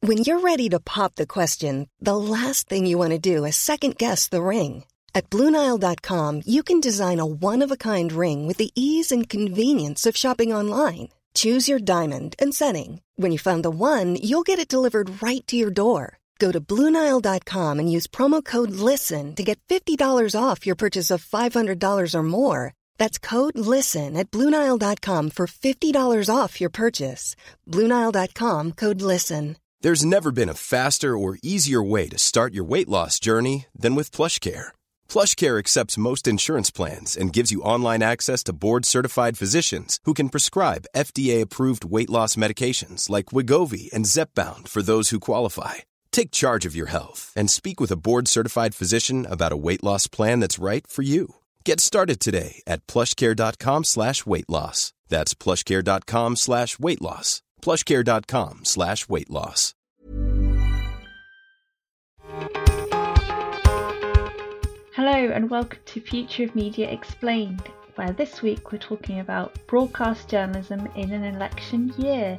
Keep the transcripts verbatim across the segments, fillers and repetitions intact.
When you're ready to pop the question, the last thing you want to do is second-guess the ring. At Blue Nile dot com, you can design a one-of-a-kind ring with the ease and convenience of shopping online. Choose your diamond and setting. When you find the one, you'll get it delivered right to your door. Go to Blue Nile dot com and use promo code LISTEN to get fifty dollars off your purchase of five hundred dollars or more. That's code LISTEN at Blue Nile dot com for fifty dollars off your purchase. Blue Nile dot com, code LISTEN. There's never been a faster or easier way to start your weight loss journey than with PlushCare. PlushCare accepts most insurance plans and gives you online access to board-certified physicians who can prescribe F D A-approved weight loss medications like Wegovy and Zepbound for those who qualify. Take charge of your health and speak with a board-certified physician about a weight loss plan that's right for you. Get started today at plushcare.com slash weight loss. That's plushcare.com slash weight loss. plushcare.com slash weight loss. Hello and welcome to Future of Media Explained, where this week we're talking about broadcast journalism in an election year.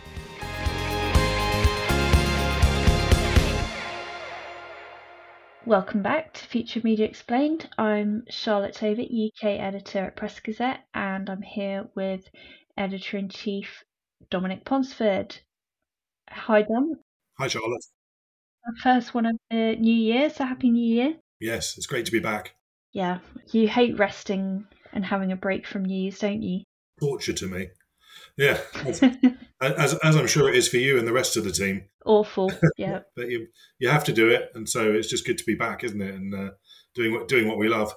Welcome back to Future of Media Explained. I'm Charlotte Tovett, U K editor at Press Gazette, and I'm here with editor-in-chief Dominic Ponsford. Hi, Dom. Hi, Charlotte. Our first one of the new year, so happy new year. Yes, it's great to be back. Yeah, you hate resting and having a break from news, don't you? Torture to me. Yeah, as, as, as I'm sure it is for you and the rest of the team. Awful, yeah. But you you have to do it, and so it's just good to be back, isn't it? And uh, doing what doing what we love.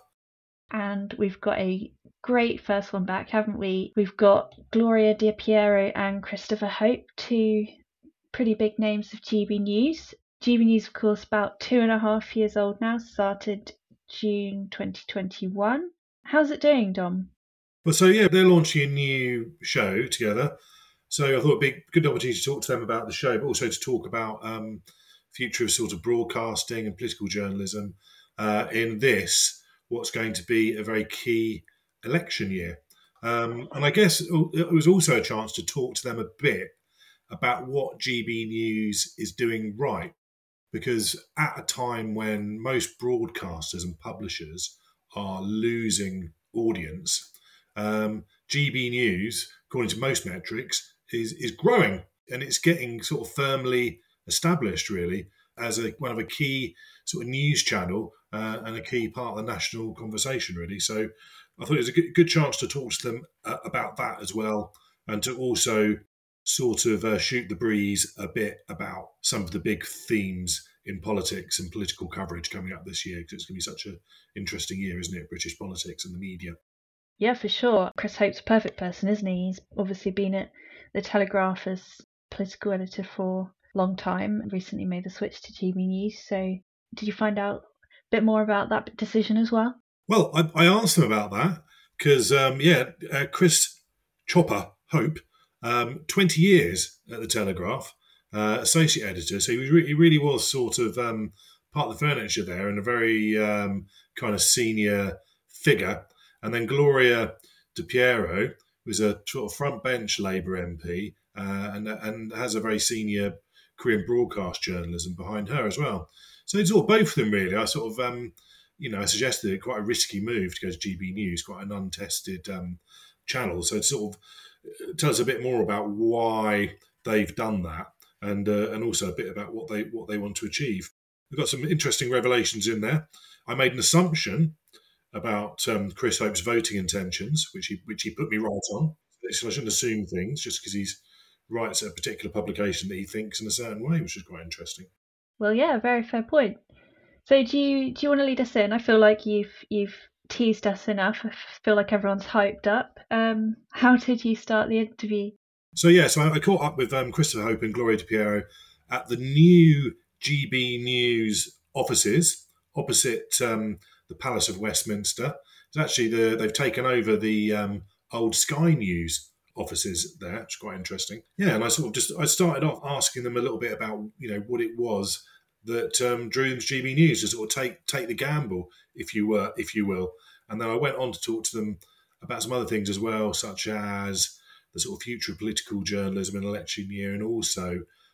And we've got a great first one back, haven't we? We've got Gloria Di Piero and Christopher Hope, two pretty big names of G B News. G B News, of course, about two and a half years old now, started June twenty twenty-one. How's it doing, Dom? Well, so yeah, they're launching a new show together. So I thought it'd be a good opportunity to talk to them about the show, but also to talk about um, future of sort of broadcasting and political journalism uh, in this, what's going to be a very key election year. Um, and I guess it was also a chance to talk to them a bit about what G B News is doing right. Because at a time when most broadcasters and publishers are losing audience, um, G B News, according to most metrics, is is growing, and it's getting sort of firmly established, really, as a one of a key sort of news channel uh, and a key part of the national conversation, really. So I thought it was a good, good chance to talk to them uh, about that as well, and to also sort of uh, shoot the breeze a bit about some of the big themes in politics and political coverage coming up this year, because it's going to be such an interesting year, isn't it? British politics and the media. Yeah, for sure. Chris Hope's a perfect person, isn't he? He's obviously been at The Telegraph as political editor for a long time, recently made the switch to G B News. So did you find out a bit more about that decision as well? Well, I, I asked them about that because, um, yeah, uh, Chris Chopper Hope, um, twenty years at The Telegraph, uh, associate editor. So he, was re- he really was sort of um, part of the furniture there and a very um, kind of senior figure. And then Gloria Di Piero was a sort of front bench Labour M P uh, and, and has a very senior career in broadcast journalism behind her as well. So it's all both of them, really. I sort of, um, you know, I suggested it, quite a risky move to go to G B News, quite an untested um, channel. So it sort of tells a bit more about why they've done that, and uh, and also a bit about what they what they want to achieve. We've got some interesting revelations in there. I made an assumption about um, Chris Hope's voting intentions, which he which he put me right on. So I shouldn't assume things just because he writes at a particular publication that he thinks in a certain way, which is quite interesting. Well, yeah, very fair point. So do you do you want to lead us in? I feel like you've you've teased us enough. I feel like everyone's hyped up. Um, how did you start the interview? So yeah, so I, I caught up with um, Christopher Hope and Gloria Di Piero at the new G B News offices opposite um, the Palace of Westminster. It's actually the, they've taken over the um, old Sky News offices there, which is quite interesting. Yeah, and I sort of just I started off asking them a little bit about you know what it was that um, drew them to G B News, to sort of take take the gamble, if you were, if you will. And then I went on to talk to them about some other things as well, such as the sort of future of political journalism in election year, and also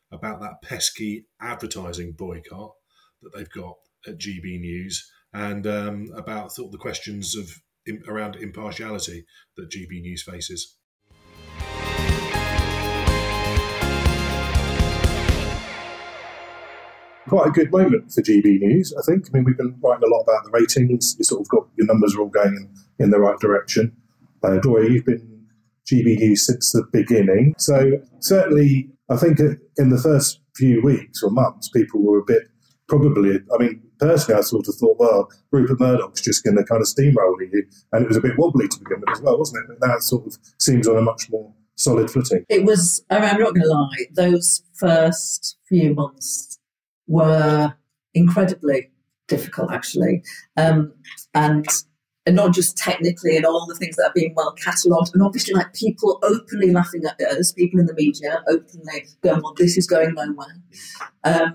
about that pesky advertising boycott that they've got at G B News, and um, about sort of the questions of in, around impartiality that G B News faces. Quite a good moment for G B News, I think. I mean, we've been writing a lot about the ratings. You sort of got your numbers are all going in, in the right direction. Uh, Gloria, you've been G B News since the beginning. So certainly, I think in the first few weeks or months, people were a bit, probably, I mean, personally, I sort of thought, well, Rupert Murdoch's just going to kind of steamroll you. And it was a bit wobbly to begin with as well, wasn't it? But now it sort of seems on a much more solid footing. It was, I mean, I'm not going to lie, those first few months were incredibly difficult, actually. Um, and and not just technically and all the things that are being well catalogued, and obviously like people openly laughing at us, people in the media openly going, well, this is going nowhere. Um,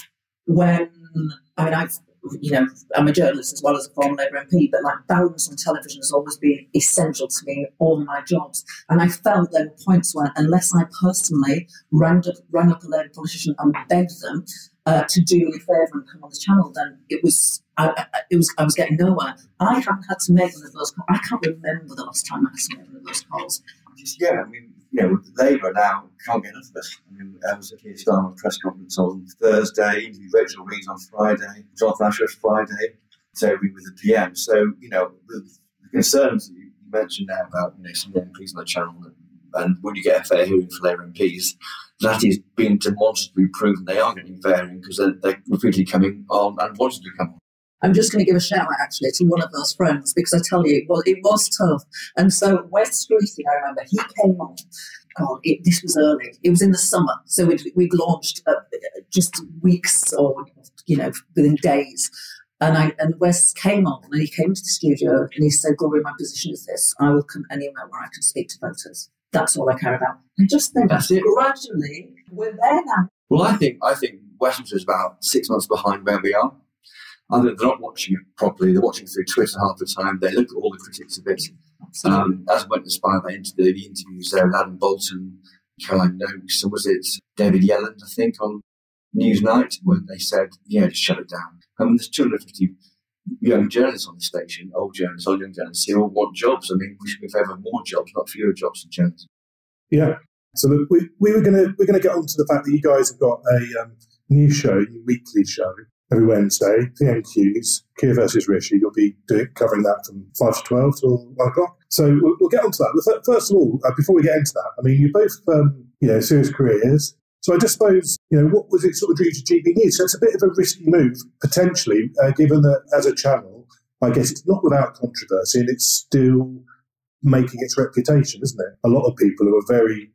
when, I mean, I've, you know, I'm a journalist as well as a former Labour M P, but like balance on television has always been essential to me in all my jobs. And I felt there were points where, unless I personally rang up, rang up a Labour politician and begged them uh, to do me a favour and come on the channel, then it was, I, I, it was, I was getting nowhere. I haven't had to make one of those calls. I can't remember the last time I had to make one of those calls. Just, yeah, I mean, you know, Labour now can't get enough of us. I mean, I was at Keir Starmer's press conference on Thursday, interviewed Rachel Reeves on Friday, Jonathan Ashworth Friday, Toby with the P M. So, you know, the, the concerns that you mentioned now about, you know, some M Ps on the channel, and, and when you get a fair hearing for Labour M Ps, that is being demonstrably proven they are getting fair hearing because they're, they're repeatedly coming on and wanting to come on. I'm just going to give a shout out actually to one of those friends because I tell you, well, it was tough. And so Wes Streeting, I remember, he came on. God, it, this was early. It was in the summer, so we'd, we'd launched uh, just weeks or you know within days. And I and Wes came on and he came to the studio and he said, "Gloria, my position is this: I will come anywhere where I can speak to voters. That's all I care about." And just then, gradually, we're there now. Well, I think I think Westminster is about six months behind where we are. I think they're not watching it properly. They're watching through Twitter half the time. They look at all the critics of it. Um, as went inspired by into the, the interviews there with Adam Bolton, Caroline Noakes, and was it David Yelland, I think, on Newsnight, when they said, yeah, just shut it down. I mean, there's two hundred fifty young journalists on the station, old journalists, old young journalists, who all want jobs. I mean, we should be in favour of more jobs, not fewer jobs in journalism. Yeah. So look, we, we were going to we're going to get on to the fact that you guys have got a um, new show, new weekly show, every Wednesday, P M Qs, Keir versus Rishi. You'll be doing, covering that from five to twelve till one o'clock. So we'll, we'll get on to that. But first of all, uh, before we get into that, I mean, you both, um, you know, serious careers. So I just suppose, you know, what was it sort of drew to G B News? So it's a bit of a risky move, potentially, uh, given that as a channel, I guess it's not without controversy and it's still making its reputation, isn't it? A lot of people who are very,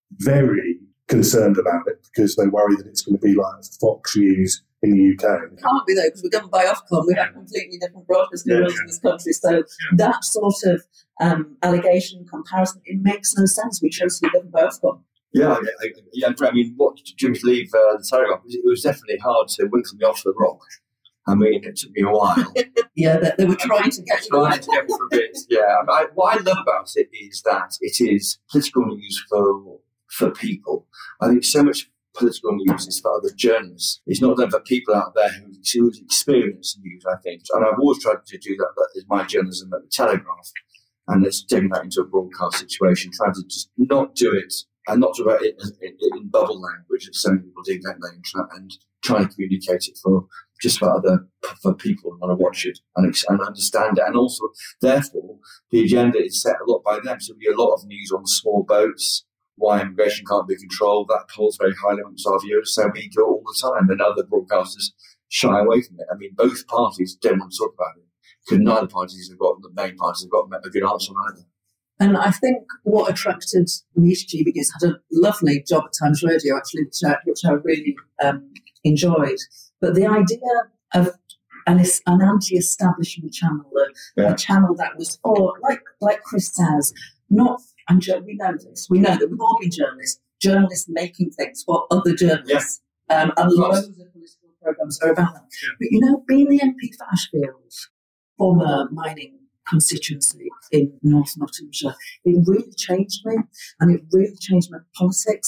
very concerned about it because they worry that it's going to be like Fox News in the U K. It can't be though, because we're governed by Ofcom. We have completely different broadcasting rules in this country. So yeah. that sort of um, allegation, comparison, it makes no sense. We chose to be governed by Ofcom. Yeah, I, I, yeah. I mean, what Jim to leave uh, the Telegraph, it was definitely hard to winkle me off the rock. I mean, it took me a while. yeah, they, they were trying to get trying to get me for a bit. Yeah, I, what I love about it is that it is political news for for people. I think so much political news is for other journalists. It's not done for people out there who, who experience news, I think. And I've always tried to do that. That is my journalism at the Telegraph. And let's take that into a broadcast situation, trying to just not do it and not to write it in, in bubble language, as some people do, don't they? And try, and try and communicate it for just for other for people who want to watch it and, and understand it. And also, therefore, the agenda is set a lot by them. So there'll be a lot of news on small boats, why immigration can't be controlled. That polls very highly amongst our viewers, so we do it all the time, and other broadcasters shy away from it. I mean, both parties don't want to talk about it because neither parties have got, the main parties have got a good answer on either. And I think what attracted me to G B News, had a lovely job at Times Radio, actually, which I, which I really um, enjoyed. But the idea of an, an anti-establishment channel, a, yeah. a channel that was for, like, like Chris says, not, and we know this, we know that we've all been journalists, journalists making things for other journalists. Yeah. Um, and loads of political programmes are about that. Yeah. But, you know, being the M P for Ashfield, former mining constituency in North Nottinghamshire, it really changed me, and it really changed my politics.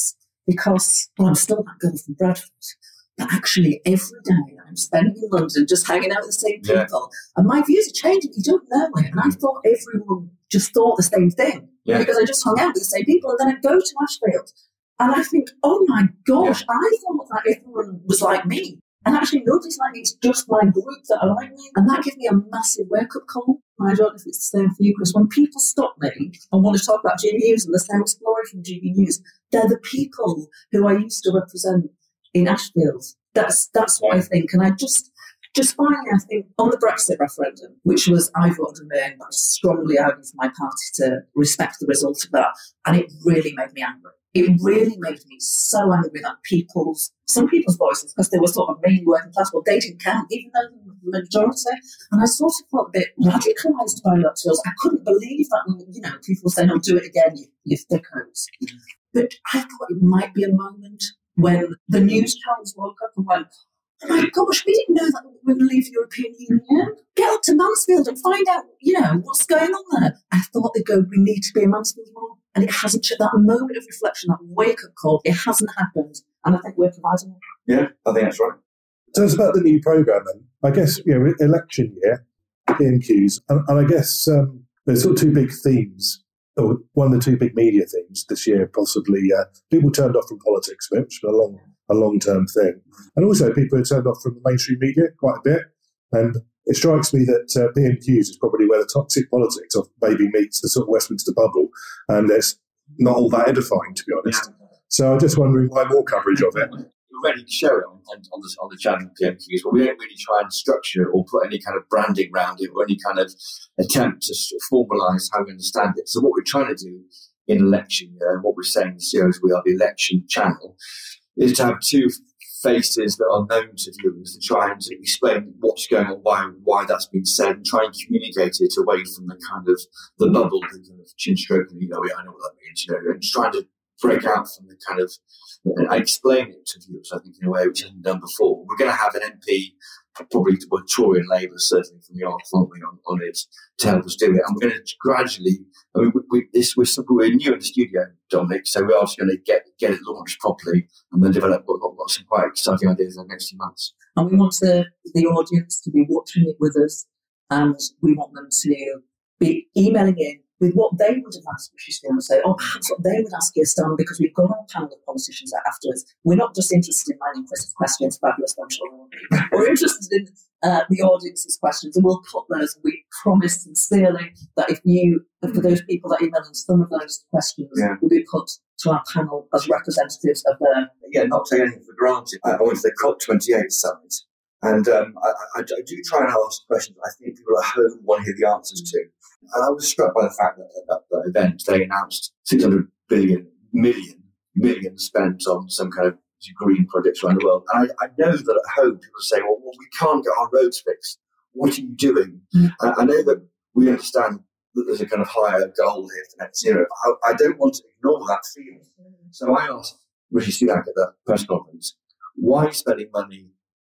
because, well, I'm still that girl from Bradford. But actually, every day I'm spending in London just hanging out with the same people. Yeah. And my views are changing. You don't know it. And I thought everyone just thought the same thing. Yeah. Because I just hung out with the same people. And then I go to Ashfield. And I think, oh my gosh, yeah. I thought that everyone was like me. And actually, nobody's like me. It's just my group that are like me. And that gave me a massive wake-up call. And I don't know if it's the same for you, Chris. When people stop me and want to talk about G B News and the sales glory from G B News, they're the people who I used to represent in Ashfield. That's that's what I think. And I just, just finally, I think, on the Brexit referendum, which was, I voted Remain, but I strongly argued for my party to respect the result of that. And it really made me angry. It really made me so angry that people's, some people's voices, because they were sort of mainly working class, well, they didn't count, even though they were the majority. And I sort of felt a bit radicalised by that. So I couldn't believe that, you know, people were saying, oh, do it again, you, you thickos. But I thought it might be a moment when the news channels woke up and went, oh my gosh, we didn't know that we were going to leave the European Union. Get up to Mansfield and find out, you know, what's going on there. I thought they'd go, we need to be in Mansfield more. And it hasn't, that moment of reflection, that wake-up call, it hasn't happened. And I think we're providing it. Yeah, I think that's right. So it's about the new programme then. I guess, you know, election year, P M Qs, and, and I guess um, there's sort of two big themes. Or one of the two big media themes this year, possibly, uh, people turned off from politics, which is a long, a long-term thing. And also people who turned off from the mainstream media quite a bit. And it strikes me that uh, P M Qs is probably where the toxic politics of maybe meets the sort of Westminster bubble. And it's not all that edifying, to be honest. Yeah. So I'm just wondering why more coverage of it. We're ready to show it on, on, on, the, on the channel P M Qs, but we don't really try and structure or put any kind of branding around it or any kind of attempt to sort of formalise how we understand it. So what we're trying to do in election year, and what we're saying in the series, we are the election channel, is to have two faces that are known to viewers to try and to explain what's going on, why why that's been said, and try and communicate it away from the kind of the bubble, the kind of chin stroking, you know, yeah, I know what that means, you know, and trying to break out from the kind of, and explain it to viewers, I think, in a way which hasn't done before. We're going to have an M P, probably a Tory and Labour, certainly from the Arc, aren't we, on, on it to help us do it. And we're going to gradually, I mean, we, we, this, we're, we're new in the studio, Dominic, so we're also going to get get it launched properly and then develop what, what, what some quite exciting ideas in the next few months. And we want the, the audience to be watching it with us, and we want them to be emailing in with what they would have asked Christian and say, oh, perhaps what they would ask you, Stan, because we've got our panel of politicians afterwards. We're not just interested in mining Chris's questions, fabulous, I'm sure. We're interested in uh, the audience's questions, and we'll put those. We promise sincerely that if you, for those people that email in, some of those questions yeah. will be put to our panel as representatives of the... Yeah, not taking anything for granted. I went to the COP twenty-eight summit, and um, I, I, I do try and ask questions I think people at home want to hear the answers to. And I was struck by the fact that at that, that event they announced six hundred billion, million, million spent on some kind of green projects around the world. And I, I know that at home people say, well, well, we can't get our roads fixed. What are you doing? Mm. I, I know that we understand that there's a kind of higher goal here for net zero. I, I don't want to ignore that feeling. So I asked Rishi Sunak at that press conference, why are you spending money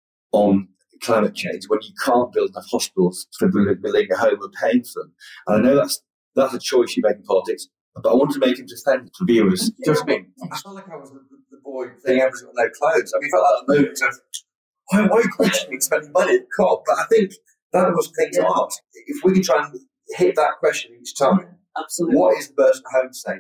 on climate change when you can't build enough hospitals for building a home and paying for them? And I know that's that's a choice you make in politics, but I wanted to make him defend for viewers. Do you know what I mean? I felt like I was the, the boy saying everyone's got no clothes. I mean, I felt like a moment of, why, why are you questioning spending money at COP? But I think that was the thing to yeah. ask. If we can try and hit that question each time, yeah, absolutely. What is the person at home saying?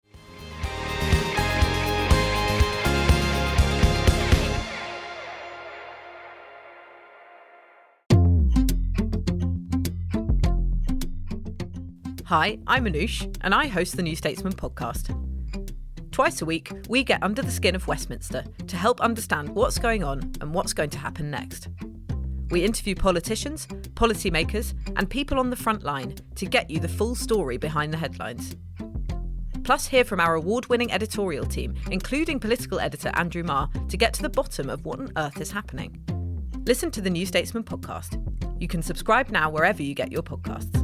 Hi, I'm Anoush, and I host the New Statesman podcast. Twice a week, we get under the skin of Westminster to help understand what's going on and what's going to happen next. We interview politicians, policymakers, and people on the front line to get you the full story behind the headlines. Plus, hear from our award-winning editorial team, including political editor Andrew Marr, to get to the bottom of what on earth is happening. Listen to the New Statesman podcast. You can subscribe now wherever you get your podcasts.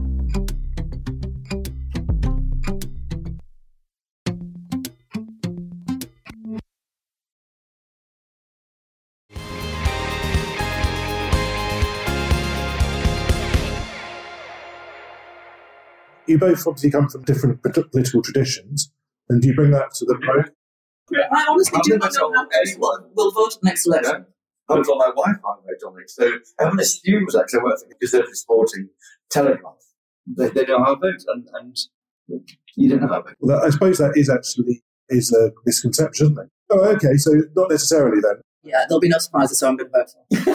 You both obviously come from different political traditions, and do you bring that to the program? I honestly I've do never not know told how anyone. will vote next election. I haven't told my wife I vote Dominic, so everyone assumes that because I work for the Conservative Sporting Telegraph. They, they know how I vote, and, and you don't know how I vote. Well, I suppose that is actually is a misconception, isn't it? Oh, okay, so not necessarily then. Yeah, there'll be no surprises, so I'm going to vote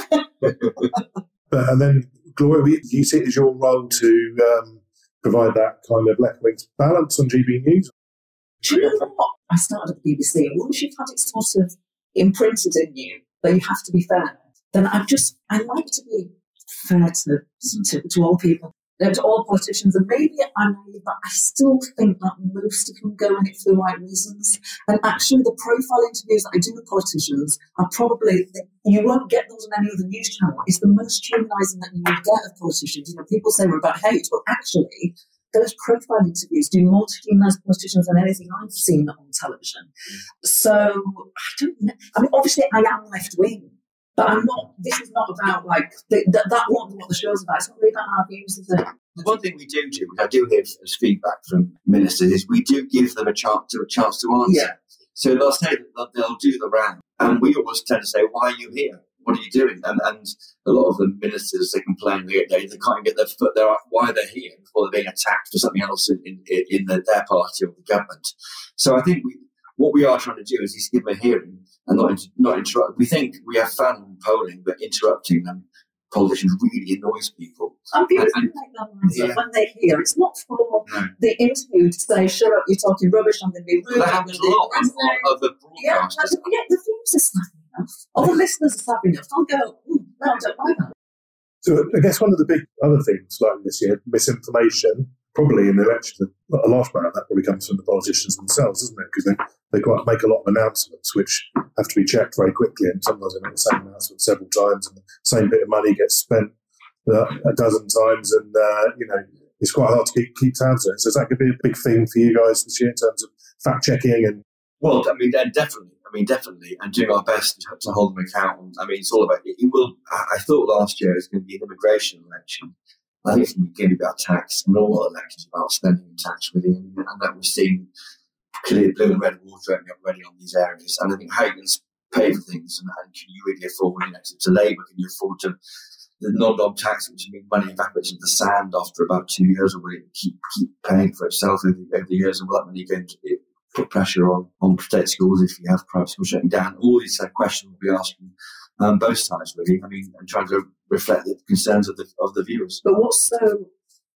for. But, and then, Gloria, do you see it as your role to um, provide that kind of left-wing balance on G B News? Do you know what? I started at the B B C, and once you've had it sort of imprinted in you that you have to be fair, then I just, I like to be fair to, to, to all people, to all politicians, and maybe I'm naive, but I still think that most of them go in it for the right reasons. And actually, the profile interviews that I do with politicians are probably, you won't get those on any other news channel. It's the most humanising that you will get of politicians. You know, people say we're about hate, but actually, those profile interviews do more to humanise politicians than anything I've seen on television. So, I don't know. I mean, obviously, I am left-wing, but I'm not, this is not about, like, the, that, that won't be what the show's about. It's not really about our views, is it? The one thing we do do, which I do hear as feedback from ministers, is we do give them a chance to, a chance to answer. Yeah. So they'll say that they'll do the round, and we always tend to say, why are you here? What are you doing? And, and a lot of the ministers, they complain, they, they, they can't get their foot there, why they're here before they're being attacked for something else in, in, in the, their party or the government. So I think we, what we are trying to do is just give them a hearing and not, not interrupt. We think we have fun polling, but interrupting them, politicians, really annoys people. And people And- can make their minds up yeah. when they hear. It's not for No. the interview to say, shut up, you're talking rubbish, I'm going to be rude. That I'm happens a gonna lot do on, on other Yeah, broadcasters. and, yeah, the views are savvy enough. Or the listeners are savvy enough. They'll go, mm, no, I don't like that. So I guess one of the big other things like this year, misinformation, probably in the election, a large part of that probably comes from the politicians themselves, isn't it? Because they, they quite make a lot of announcements which have to be checked very quickly, and sometimes they make the same announcement several times and the same bit of money gets spent uh, a dozen times, and uh, you know, it's quite hard to keep, keep tabs on it. So that could be a big thing for you guys this year in terms of fact checking and Well, I mean, definitely. I mean, definitely, and doing our best to, to hold them accountable. I mean, it's all about it. It will. I thought last year it was going to be an immigration election. I think it's going to be about tax, and all elections about spending and tax really, and, and that we're seeing clear blue and red water opening up already on these areas. And I think how you can pay for things, and, and can you really afford? You know, to, to Labour, can you afford to the non-dom tax, which means money evaporates into the sand after about two years, or will it keep keep paying for itself over, over the years, and will that money go into it? Put pressure on, on state schools if you have private schools shutting down. All these uh, questions will be asking um, both sides, really. I mean, and trying to reflect the concerns of the of the viewers. But what's so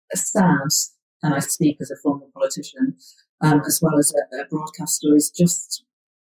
sad, and I speak as a former politician, um, as well as a, a broadcaster, is just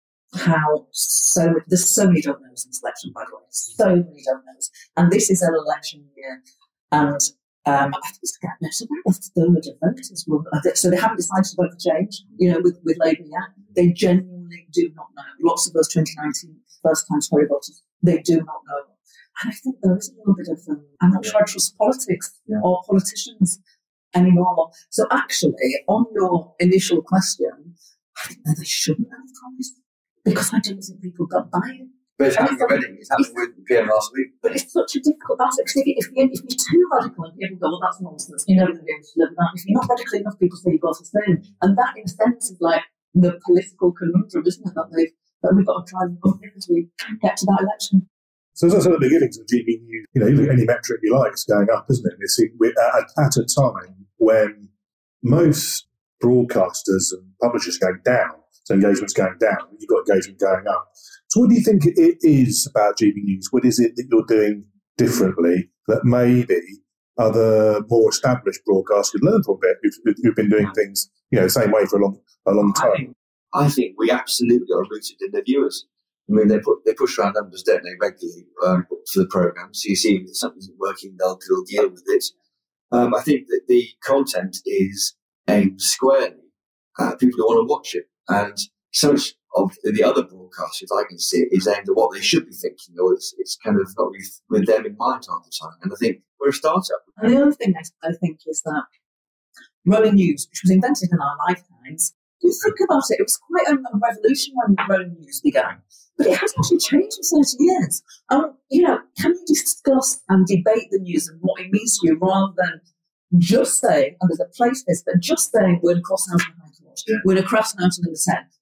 how so there's so many don't knows in this election, by the way. So many don't knows. And this is an election year, and Um, I think it's about a third of voters will, so they haven't decided to vote for change, you know, with, with Labour yet. They genuinely do not know. Lots of those twenty nineteen first-time Tory voters, they do not know. And I think there is a little bit of, um, I'm not sure I trust politics yeah. or politicians anymore. So actually, on your initial question, I think that they shouldn't have promised, because I don't think people got by it. But it's happening already. It's happened with the P M last week. But it's such a difficult battle, because if, if, you, if you're too radical and people go, well, that's nonsense, you're never going to be able to live with that. If you're not radical enough, people say you're both the same. And that, in a sense, is like the political conundrum, isn't it, that, they've, that we've got to try and overcome as we get to that election. So as I said at the beginning of G B News, you know, any metric you like is going up, isn't it? It's at, at a time when most broadcasters and publishers are going down, so engagement's going down, you've got engagement going up. So what do you think it is about G B News? What is it that you're doing differently that maybe other more established broadcasters could learn from a bit, who've, who've been doing things, you know, the same way for a long, a long time? I think, I think we absolutely are rooted in the viewers. I mean, they put they push around numbers, don't they, regularly um, for the programme. So you see if something isn't working, they'll, they'll deal with it. Um, I think that the content is aimed squarely at people who want to watch it. And so much of the other broadcasts, if I can see it, is aimed at what they should be thinking, or it's, it's kind of not really with them in mind half the time. And I think we're a startup. And the other thing I, I think is that Rolling News, which was invented in our lifetimes, you think about it, it was quite a, a revolution when Rolling News began. But it hasn't actually changed in thirty years. Um, you know, can you discuss and debate the news and what it means to you, rather than just saying, and there's a place for this, but just saying we're going to cross out on High Court, yeah. we're going to cross out on number ten,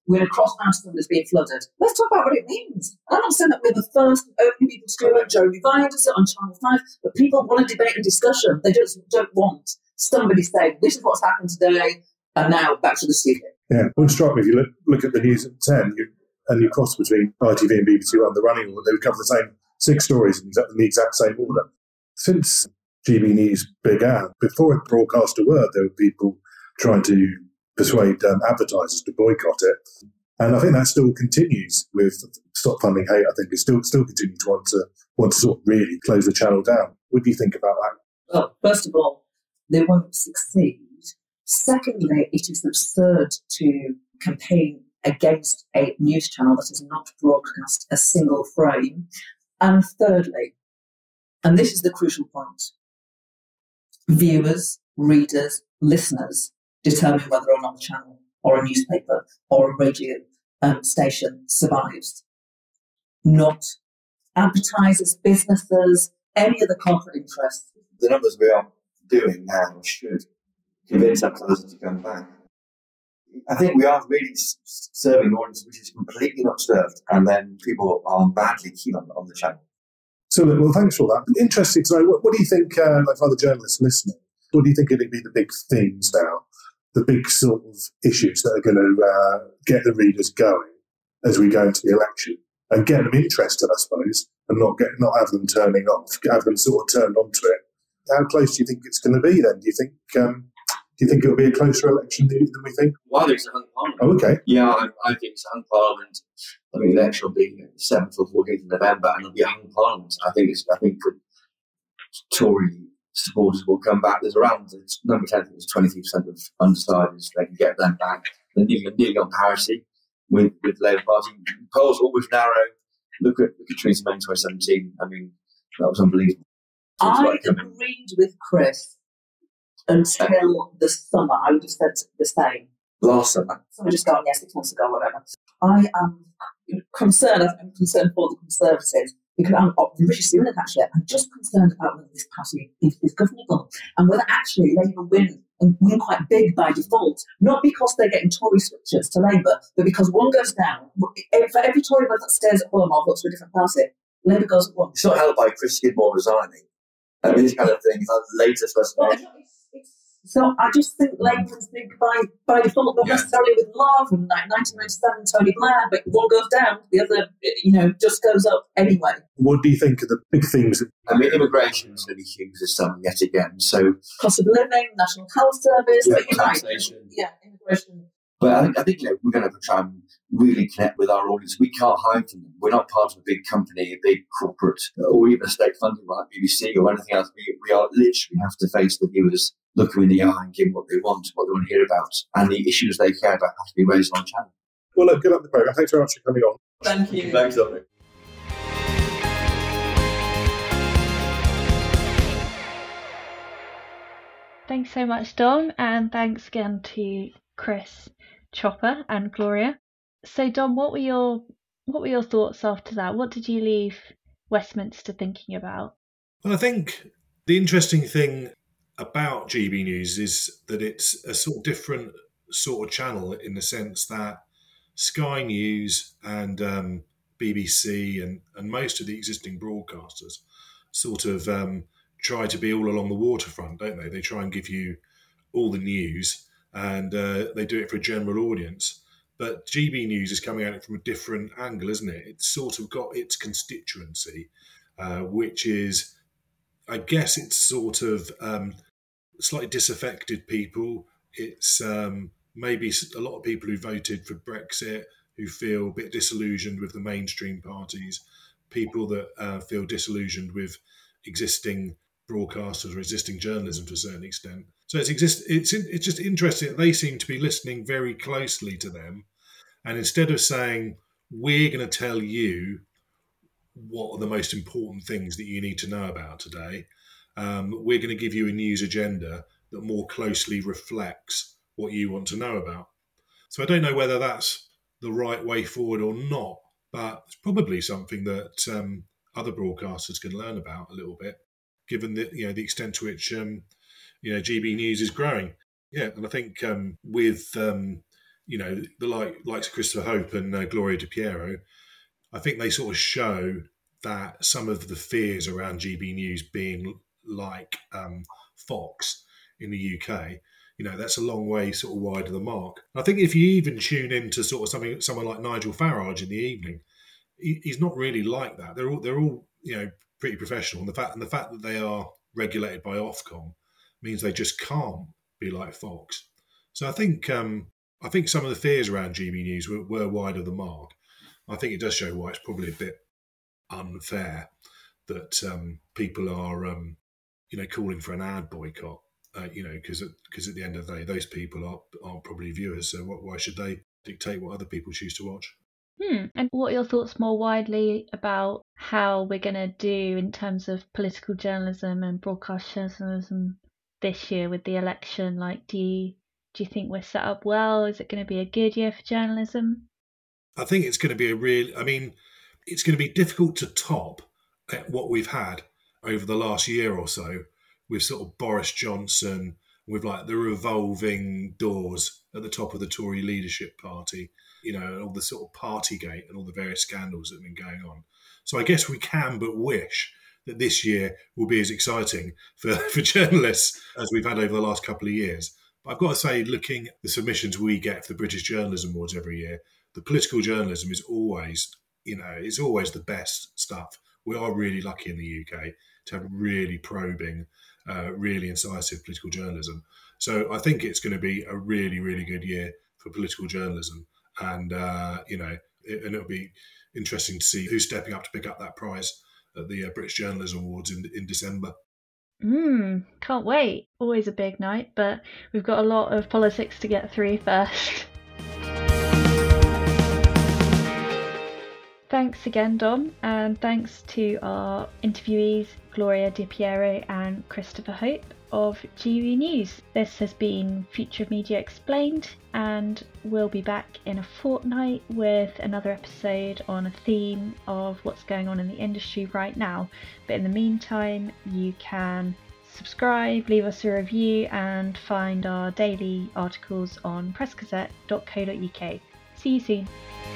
we're going to cross an answer that's being flooded. Let's talk about what it means. I'm not saying that we're the first only people to do it. Jeremy Vine does it on Channel five, but people want a debate and discussion. They just don't want somebody saying, this is what's happened today, and now back to the studio. Yeah, it would strike me if you look, look at the news at ten you, and you cross between I T V and B B C One, the running order, they would cover the same six stories in, exact, in the exact same order. Since G B News began, before it broadcast a word, there were people trying to persuade um, advertisers to boycott it. And I think that still continues with Stop Funding Hate. I think it still still continues to want to want to sort of really close the channel down. What do you think about that? Well, first of all, they won't succeed. Secondly, it is absurd to campaign against a news channel that has not broadcast a single frame. And thirdly, and this is the crucial point, viewers, readers, listeners determine whether or not a channel or a newspaper or a radio um, station survives. Not advertisers, businesses, any other corporate interests. The numbers we are doing now should convince advertisers to come back. I think we are really serving an audience which is completely not served, and then people are badly keen on, on the channel. So, well, thanks for that. Interesting to know, what, what do you think, uh, like for other journalists listening, what do you think are going to be the big themes now, the big sort of issues that are going to uh, get the readers going as we go into the election and get them interested, I suppose, and not get not have them turning off, have them sort of turned onto it? How close do you think it's going to be then? Do you think um, do you think it'll be a closer election than we think? Well, I think it's a hung parliament. Oh, okay. Yeah, I, I think it's a hung parliament. I mean, the election will be the seventh or fourteenth of November, and it'll be a hung parliament. I think it's. I think the Tory supporters will come back. There's around number ten. I think it was twenty-three percent of undecideds. They can get them back. They're nearly, nearly on parity with with the Labour Party. Polls always narrow. Look at look at Theresa May in twenty seventeen. I mean, that was unbelievable. I agreed with Chris until the summer. I would have said the same. Last summer. Summer just gone, yes, six months ago, whatever. I am concerned, I'm concerned for the Conservatives, because I'm, oh, Rishi Sunak actually, I'm just concerned about whether this party is, is governable and whether actually Labour win and win quite big by default, not because they're getting Tory switchers to Labour, but because one goes down. For every Tory vote that stays at home or votes for a different party, Labour goes at one. It's not helped by Chris Skidmore resigning. I mean, this kind of thing is like the latest resignation. Well, it's, it's, so I just think Labour's think by, by default, not yeah. necessarily with love, and like nineteen ninety-seven, Tony Blair, but one goes down, the other, you know, just goes up anyway. What do you think are the big things? I mean, immigration is going to be huge this summer yet again. So cost of living, National Health Service, yeah, but you're taxation. Right. Yeah, immigration. But I think, I think you know, we're going to try and really connect with our audience. We can't hide from them. We're not part of a big company, a big corporate, or even a state funded like B B C or anything else. We, we are literally have to face the viewers, look them in the eye and give them what they want, what they want to hear about. And the issues they care about have to be raised on channel. Well, look, good luck with the programme. Thanks very much for coming on. Thank you. Thanks, Dominic. Thanks so much, Dom, and thanks again to Chris, Chopper, and Gloria. So, Dom, what were your what were your thoughts after that? What did you leave Westminster thinking about? Well, I think the interesting thing about G B News is that it's a sort of different sort of channel in the sense that Sky News and um, B B C and, and most of the existing broadcasters sort of um, try to be all along the waterfront, don't they? They try and give you all the news, and uh, they do it for a general audience. But G B News is coming at it from a different angle, isn't it? It's sort of got its constituency, uh, which is, I guess it's sort of um, slightly disaffected people. It's um, maybe a lot of people who voted for Brexit, who feel a bit disillusioned with the mainstream parties, people that uh, feel disillusioned with existing broadcasters or existing journalism to a certain extent. So it's exist. It's it's just interesting that they seem to be listening very closely to them, and instead of saying we're going to tell you what are the most important things that you need to know about today, um, we're going to give you a news agenda that more closely reflects what you want to know about. So I don't know whether that's the right way forward or not, but it's probably something that um, other broadcasters can learn about a little bit, given the you know the extent to which um, you know G B News is growing. Yeah, and I think um, with um, you know, the like likes of Christopher Hope and uh, Gloria Di Piero, I think they sort of show that some of the fears around G B News being like um, Fox in the U K, you know, that's a long way sort of wide of the mark. I think if you even tune into sort of something, someone like Nigel Farage in the evening, he, he's not really like that. They're all, they're all, you know, pretty professional. And the fact, and the fact that they are regulated by Ofcom means they just can't be like Fox. So I think, um, I think some of the fears around G B News were, were wide of the mark. I think it does show why it's probably a bit unfair that um, people are, um, you know, calling for an ad boycott. Uh, you know, because because at the end of the day, those people are aren't probably viewers. So what, why should they dictate what other people choose to watch? Hmm. And what are your thoughts more widely about how we're going to do in terms of political journalism and broadcast journalism this year with the election? Like, do you do you think we're set up well? Is it going to be a good year for journalism? I think it's going to be a real. I mean, it's going to be difficult to top what we've had over the last year or so, with sort of Boris Johnson, with like the revolving doors at the top of the Tory leadership party, you know, and all the sort of Partygate and all the various scandals that have been going on. So I guess we can but wish that this year will be as exciting for, for journalists as we've had over the last couple of years. But I've got to say, looking at the submissions we get for the British Journalism Awards every year, the political journalism is always, you know, it's always the best stuff. We are really lucky in the U K to have really probing, Uh, really incisive political journalism. So I think it's going to be a really, really good year for political journalism. And, uh, you know, it, and it'll be interesting to see who's stepping up to pick up that prize at the uh, British Journalism Awards in, in December. Mm, can't wait. Always a big night, but we've got a lot of politics to get through first. Thanks again, Dom, and thanks to our interviewees, Gloria Di Piero and Christopher Hope of G B News. This has been Future of Media Explained, and we'll be back in a fortnight with another episode on a theme of what's going on in the industry right now. But in the meantime, you can subscribe, leave us a review, and find our daily articles on press gazette dot co dot uk. See you soon.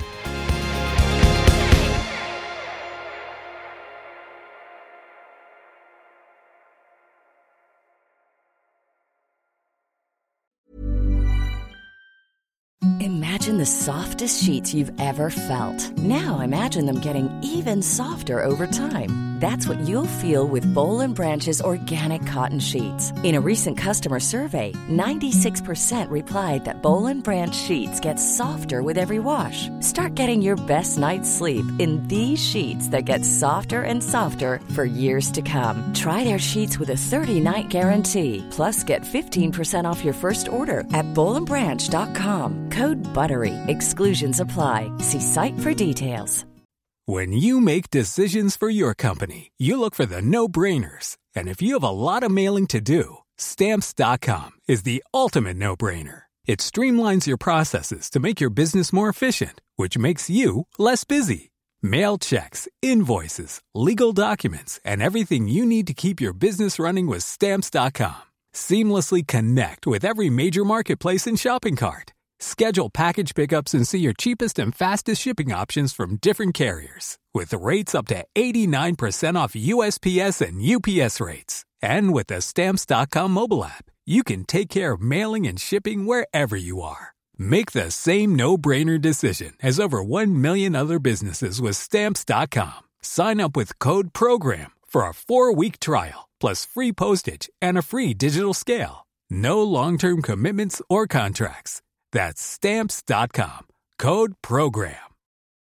Imagine the softest sheets you've ever felt. Now imagine them getting even softer over time. That's what you'll feel with Boll and Branch's organic cotton sheets. In a recent customer survey, ninety-six percent replied that Boll and Branch sheets get softer with every wash. Start getting your best night's sleep in these sheets that get softer and softer for years to come. Try their sheets with a thirty-night guarantee. Plus, get fifteen percent off your first order at boll and branch dot com. Code BUTTERY. Exclusions apply. See site for details. When you make decisions for your company, you look for the no-brainers. And if you have a lot of mailing to do, Stamps dot com is the ultimate no-brainer. It streamlines your processes to make your business more efficient, which makes you less busy. Mail checks, invoices, legal documents, and everything you need to keep your business running with Stamps dot com. Seamlessly connect with every major marketplace and shopping cart. Schedule package pickups and see your cheapest and fastest shipping options from different carriers, with rates up to eighty-nine percent off U S P S and U P S rates. And with the Stamps dot com mobile app, you can take care of mailing and shipping wherever you are. Make the same no-brainer decision as over one million other businesses with Stamps dot com. Sign up with code PROGRAM for a four-week trial, plus free postage and a free digital scale. No long-term commitments or contracts. That's Stamps dot com. Code PROGRAM.